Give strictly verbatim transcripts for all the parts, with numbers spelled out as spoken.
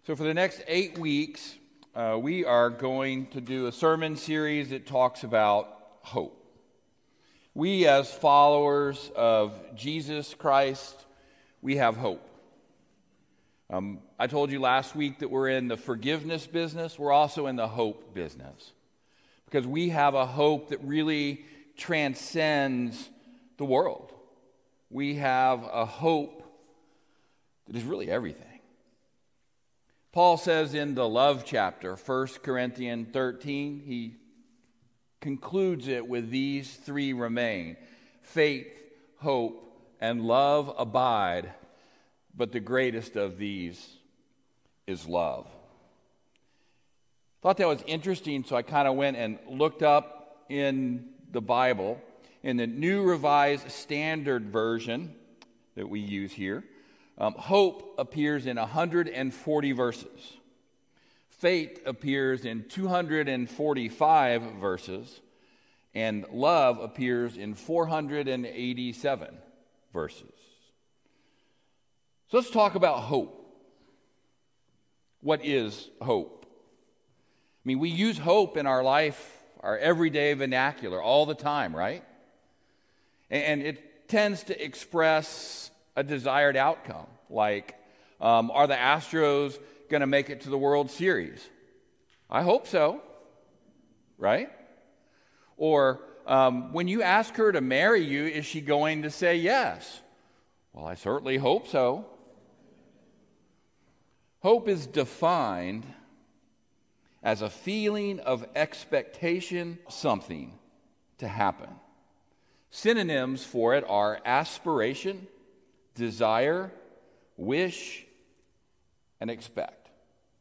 So for the next eight weeks, uh, we are going to do a sermon series that talks about hope. We, as followers of Jesus Christ, we have hope. Um, I told you last week that we're in the forgiveness business. We're also in the hope business because we have a hope that really transcends the world. We have a hope that is really everything. Paul says in the love chapter, First Corinthians thirteen, he concludes it with these three remain. Faith, hope, and love abide, but the greatest of these is love. Thought that was interesting, so I kind of went and looked up in the Bible, in the New Revised Standard Version that we use here. Um, hope appears in one hundred forty verses. Faith appears in two hundred forty-five verses. And love appears in four hundred eighty-seven verses. So let's talk about hope. What is hope? I mean, we use hope in our life, our everyday vernacular, all the time, right? And it tends to express a desired outcome, like, um, are the Astros going to make it to the World Series? I hope so, right? Or um, when you ask her to marry you, is she going to say yes? Well, I certainly hope so. Hope is defined as a feeling of expectation, something to happen. Synonyms for it are aspiration, desire, wish, and expect.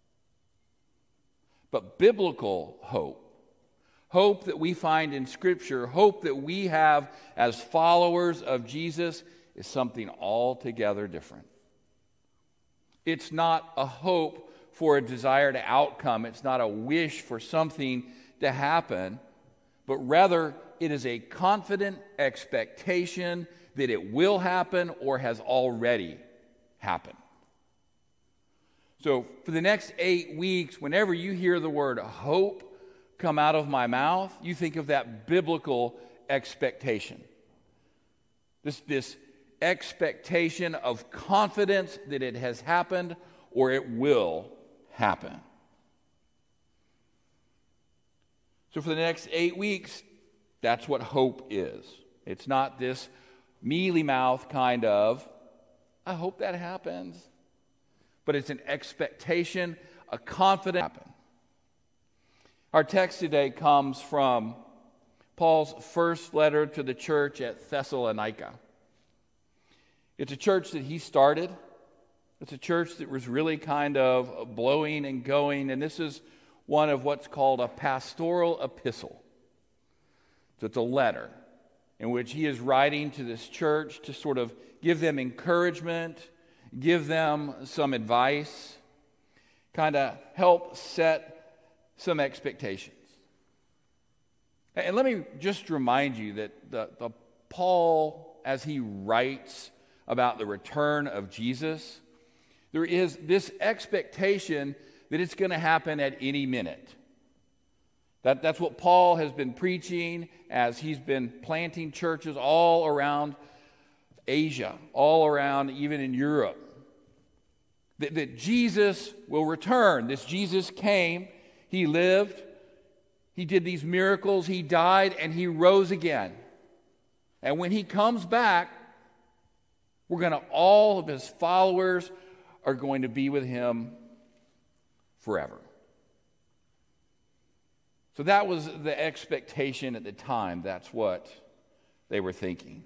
But biblical hope, hope that we find in Scripture, hope that we have as followers of Jesus, is something altogether different. It's not a hope for a desired outcome. It's not a wish for something to happen, but rather it is a confident expectation that it will happen or has already happened. So for the next eight weeks, whenever you hear the word hope come out of my mouth, you think of that biblical expectation. This, this expectation of confidence that it has happened or it will happen. So for the next eight weeks, that's what hope is. It's not this mealy mouth kind of, I hope that happens. But it's an expectation, a confidence happen. Our text today comes from Paul's first letter to the church at Thessalonica. It's a church that he started. It's a church that was really kind of blowing and going, and this is one of what's called a pastoral epistle. So it's a letter in which he is writing to this church to sort of give them encouragement, give them some advice, kind of help set some expectations. And let me just remind you that the, the Paul, as he writes about the return of Jesus, there is this expectation that it's going to happen at any minute. That, that's what Paul has been preaching as he's been planting churches all around Asia, all around even in Europe. That, that Jesus will return. This Jesus came, he lived, he did these miracles, he died, and he rose again. And when he comes back, we're going to, all of his followers are going to be with him forever. So that was the expectation at the time. That's what they were thinking.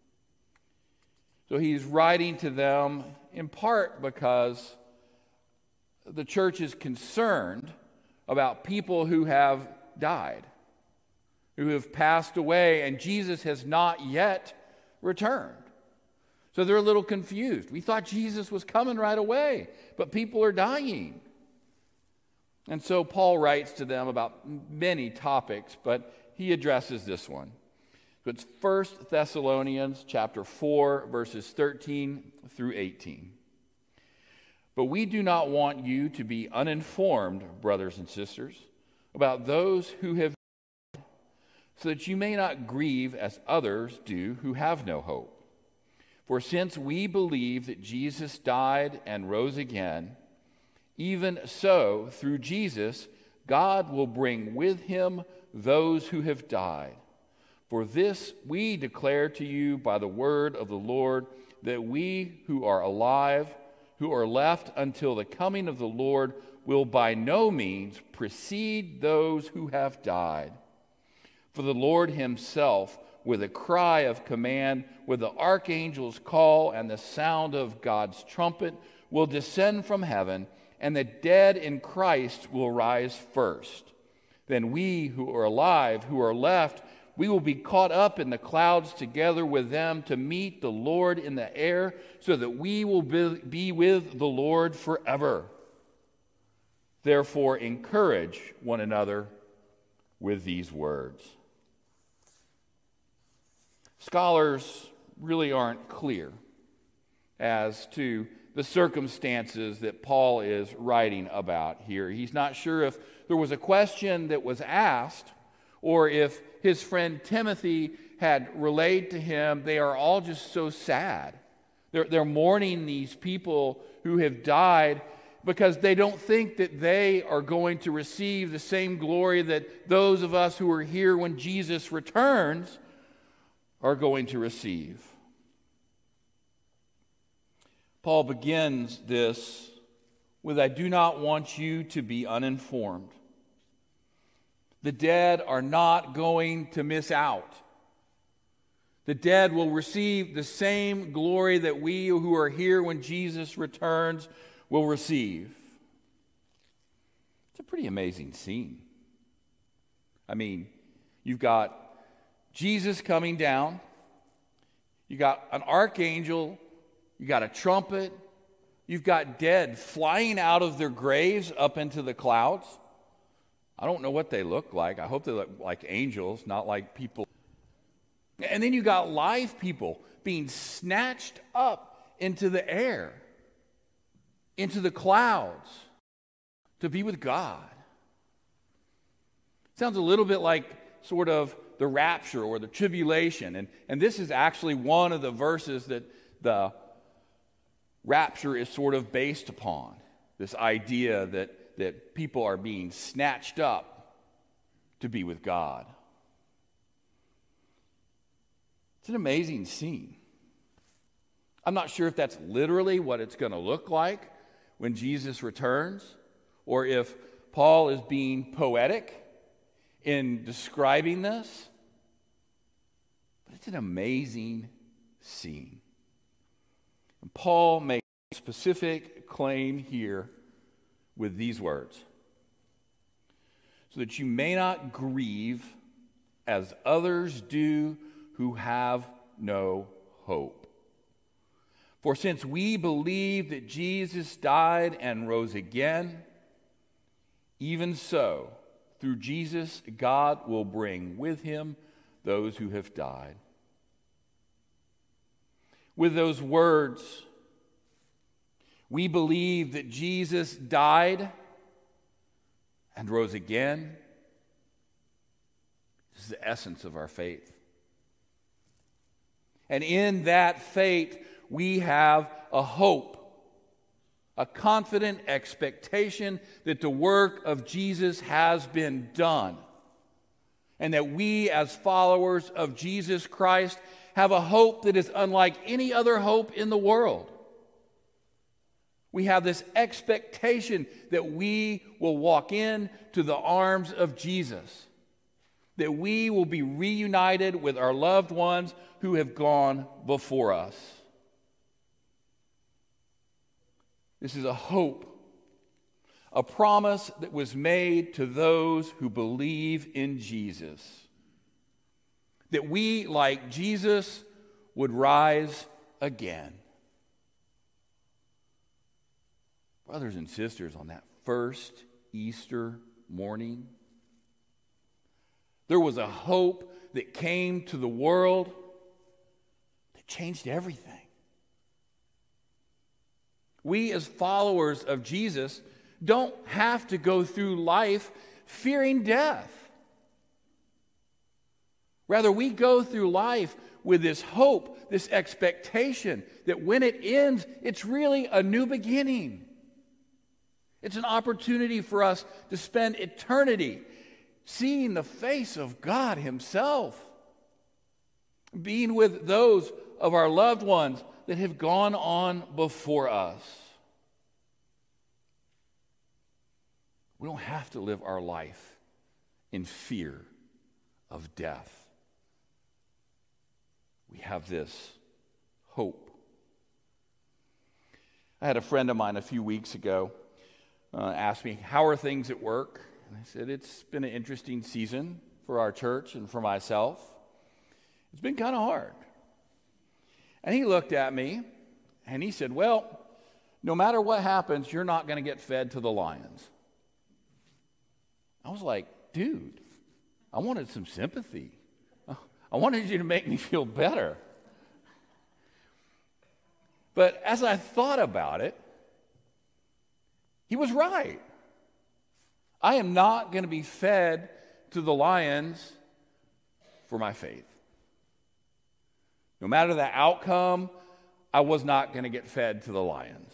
So he's writing to them in part because the church is concerned about people who have died, who have passed away, and Jesus has not yet returned. So they're a little confused. We thought Jesus was coming right away, but people are dying. And so Paul writes to them about many topics, but he addresses this one. So it's First Thessalonians chapter four, verses thirteen through eighteen. But we do not want you to be uninformed, brothers and sisters, about those who have died, so that you may not grieve as others do who have no hope. For since we believe that Jesus died and rose again, even so, through Jesus, God will bring with him those who have died. For this we declare to you by the word of the Lord, that we who are alive, who are left until the coming of the Lord, will by no means precede those who have died. For the Lord himself, with a cry of command, with the archangel's call and the sound of God's trumpet, will descend from heaven, and the dead in Christ will rise first. Then we who are alive, who are left, we will be caught up in the clouds together with them to meet the Lord in the air, so that we will be with the Lord forever. Therefore, encourage one another with these words. Scholars really aren't clear as to the circumstances that Paul is writing about here. He's not sure if there was a question that was asked or if his friend Timothy had relayed to him. They are all just so sad. They're, they're mourning these people who have died because they don't think that they are going to receive the same glory that those of us who are here when Jesus returns are going to receive. Paul begins this with, I do not want you to be uninformed. The dead are not going to miss out. The dead will receive the same glory that we who are here when Jesus returns will receive. It's a pretty amazing scene. I mean, you've got Jesus coming down, you got an archangel, you got a trumpet, you've got dead flying out of their graves up into the clouds. I don't know what they look like. I hope they look like angels, not like people. And then you got live people being snatched up into the air, into the clouds, to be with God. Sounds a little bit like sort of the rapture or the tribulation. And, and this is actually one of the verses that the rapture is sort of based upon. This idea that, that people are being snatched up to be with God. It's an amazing scene. I'm not sure if that's literally what it's going to look like when Jesus returns, or if Paul is being poetic in describing this. But it's an amazing scene. And Paul makes a specific claim here with these words. So that you may not grieve as others do who have no hope. For since we believe that Jesus died and rose again, even so, through Jesus, God will bring with him those who have died. With those words, we believe that Jesus died and rose again. This is the essence of our faith. And in that faith, we have a hope, a confident expectation that the work of Jesus has been done, and that we as followers of Jesus Christ have a hope that is unlike any other hope in the world. We have this expectation that we will walk into the arms of Jesus, that we will be reunited with our loved ones who have gone before us. This is a hope, a promise that was made to those who believe in Jesus, that we, like Jesus, would rise again. Brothers and sisters, on that first Easter morning, there was a hope that came to the world that changed everything. We as followers of Jesus don't have to go through life fearing death. Rather, we go through life with this hope, this expectation that when it ends, it's really a new beginning. It's an opportunity for us to spend eternity seeing the face of God Himself, being with those of our loved ones that have gone on before us. We don't have to live our life in fear of death. We have this hope. I had a friend of mine a few weeks ago uh, ask me, how are things at work? And I said, it's been an interesting season for our church and for myself. It's been kind of hard. And he looked at me and he said, well, no matter what happens, you're not going to get fed to the lions. I was like, dude, I wanted some sympathy. I wanted you to make me feel better. But as I thought about it, he was right. I am not going to be fed to the lions for my faith. No matter the outcome, I was not going to get fed to the lions.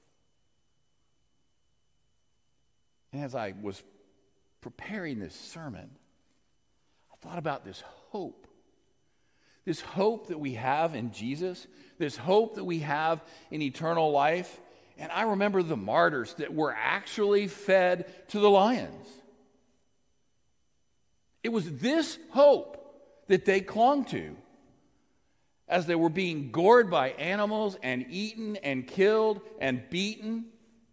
And as I was preparing this sermon, I thought about this hope. This hope that we have in Jesus, this hope that we have in eternal life. And I remember the martyrs that were actually fed to the lions. It was this hope that they clung to as they were being gored by animals and eaten and killed and beaten.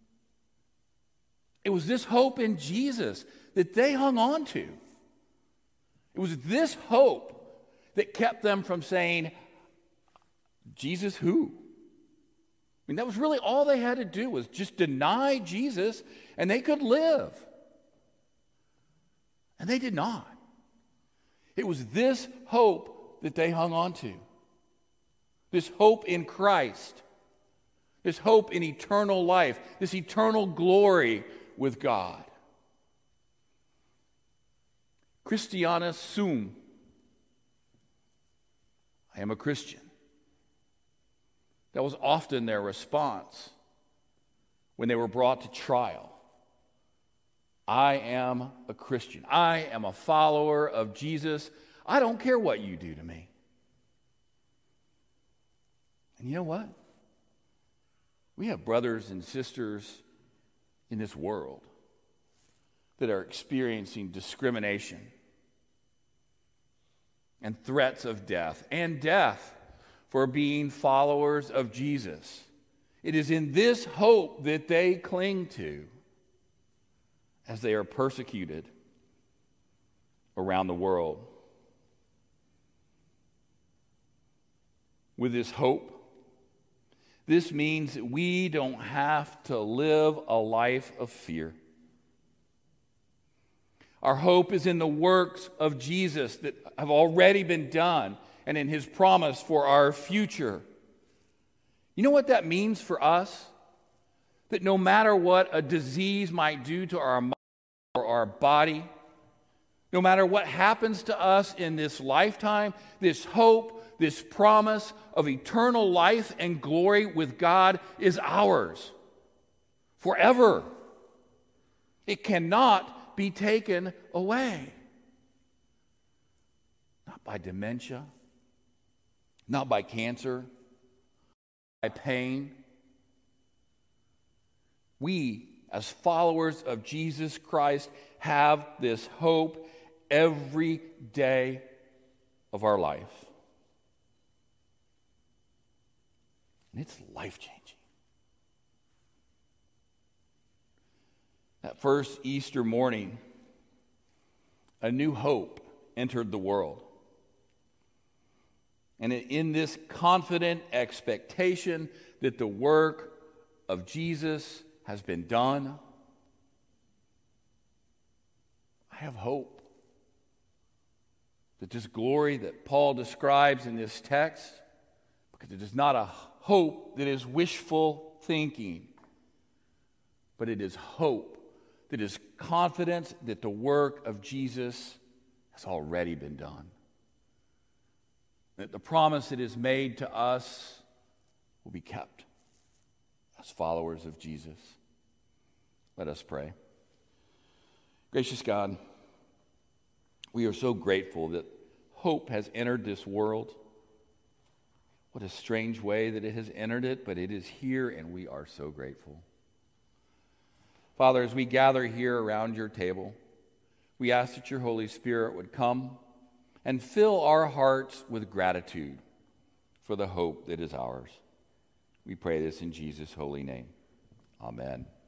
It was this hope in Jesus that they hung on to. It was this hope that kept them from saying, Jesus who? I mean, that was really all they had to do, was just deny Jesus and they could live. And they did not. It was this hope that they hung on to. This hope in Christ. This hope in eternal life. This eternal glory with God. Christiana sum. I am a Christian. That was often their response when they were brought to trial. I am a Christian. I am a follower of Jesus. I don't care what you do to me. And you know what? We have brothers and sisters in this world that are experiencing discrimination and threats of death, and death for being followers of Jesus. It is in this hope that they cling to as they are persecuted around the world. With this hope, this means that we don't have to live a life of fear. Our hope is in the works of Jesus that have already been done and in His promise for our future. You know what that means for us? That no matter what a disease might do to our mind or our body, no matter what happens to us in this lifetime, this hope, this promise of eternal life and glory with God is ours forever. It cannot be taken away. Not by dementia, not by cancer, by pain. We, as followers of Jesus Christ, have this hope every day of our life. And it's life-changing. That first Easter morning, a new hope entered the world. And in this confident expectation that the work of Jesus has been done, I have hope that this glory that Paul describes in this text, because it is not a hope that is wishful thinking. but it is hope that is confidence that the work of Jesus has already been done. That the promise that is made to us will be kept as followers of Jesus. Let us pray. Gracious God, we are so grateful that hope has entered this world. What a strange way that it has entered it, but it is here, and we are so grateful. Father, as we gather here around your table, we ask that your Holy Spirit would come and fill our hearts with gratitude for the hope that is ours. We pray this in Jesus' holy name. Amen.